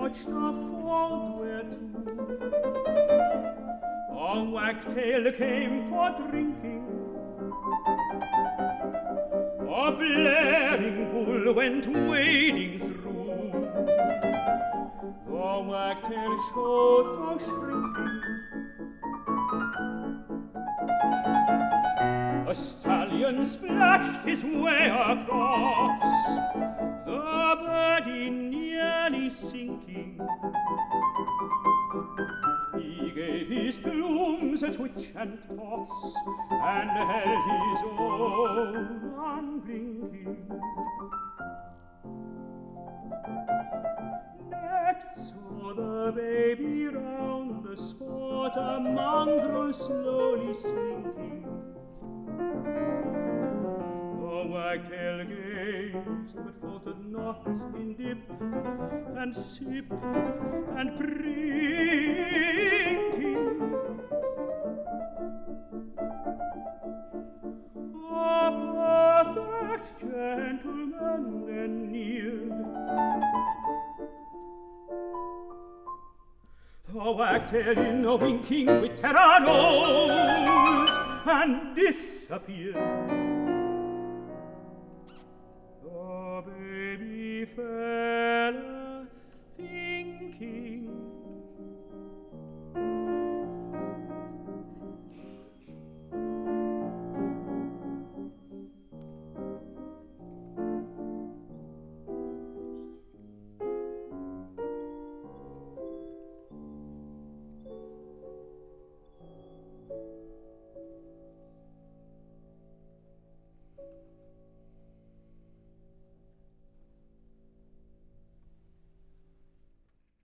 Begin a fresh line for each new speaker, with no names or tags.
watched afar whereto a wagtail came for drinking. A blaring bull went wading through. The wagtail showed no shrinking. A stallion splashed his way across, the birdie nearly sinking. He gave his plumes a twitch and toss, and held his own unblinking. Next saw the baby round the spot, a mongrel slowly slinking. The wagtail gazed, but faltered not in dip and sip and prinking. A perfect gentleman then neared. The wagtail in a winking with terror rose and disappeared.